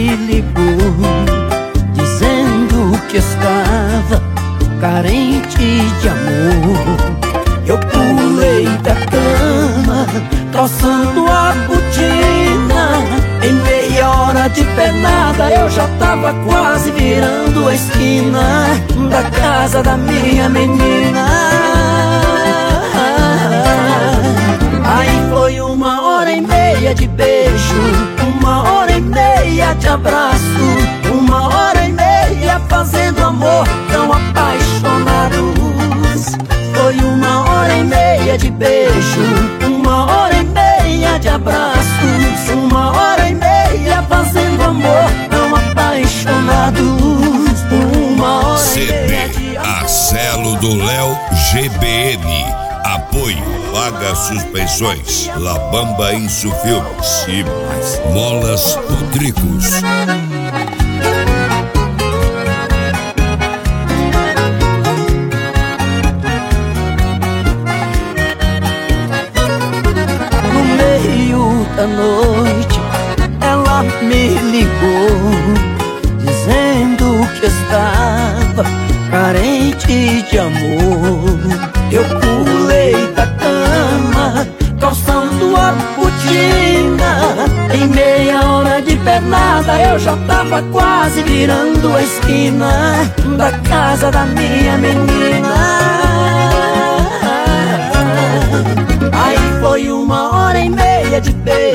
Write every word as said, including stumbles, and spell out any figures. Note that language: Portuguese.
me ligou, dizendo que estava carente de amor. Eu pulei da cama, calçando a botina. Em meia hora de pernada eu já tava quase virando a esquina da casa da minha menina. Aí foi uma hora e meia de beijo, uma hora e meia de abraço, uma hora e meia fazendo amor tão apaixonados. Foi uma hora e meia de beijo, uma hora e meia de abraços, uma hora e meia fazendo amor tão apaixonados. Uma hora C D Acelo do Léo G B M. Apoio Paga Suspensões, La Bamba Insu Filmes e mais Molas Putricos. No meio da noite ela me ligou, dizendo que estava carente de amor. Eu pulei da cama, calçando a botina. Em meia hora de pernada eu já tava quase virando a esquina da casa da minha menina. Aí foi uma hora e meia de beijo,